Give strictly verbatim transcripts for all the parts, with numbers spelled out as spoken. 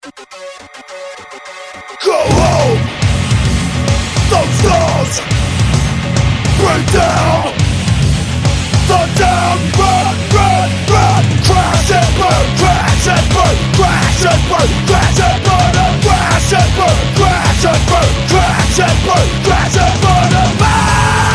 Go home. Those walls break down. The down, run, run, run. Crash and burn, crash and burn, crash and burn, crash and burn, crash and burn, crash and burn, crash and burn, crash and burn.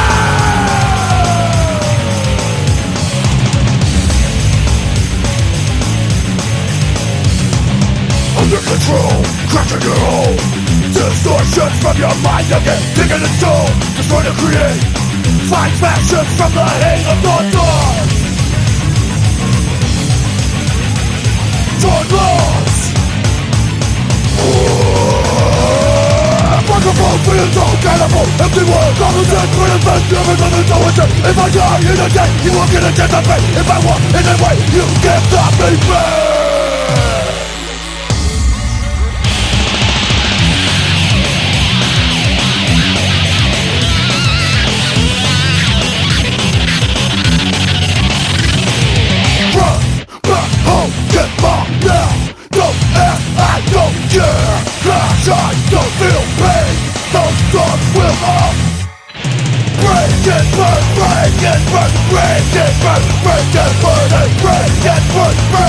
Under control, crashing your home. Distortions from your mind again, digging its soul. Destroy to create. Find passions from the hate of the dark. Join laws. Microphone for your soul, cannibal. Empty world, common sense, for your best. Never gonna know it. If I die in a day, you will get a chance to pay. If I walk in a way, you can't stop me, man. I don't feel pain. Those thoughts will all break and burn, break and burn, break and burn, break and burn, and break and burn, break.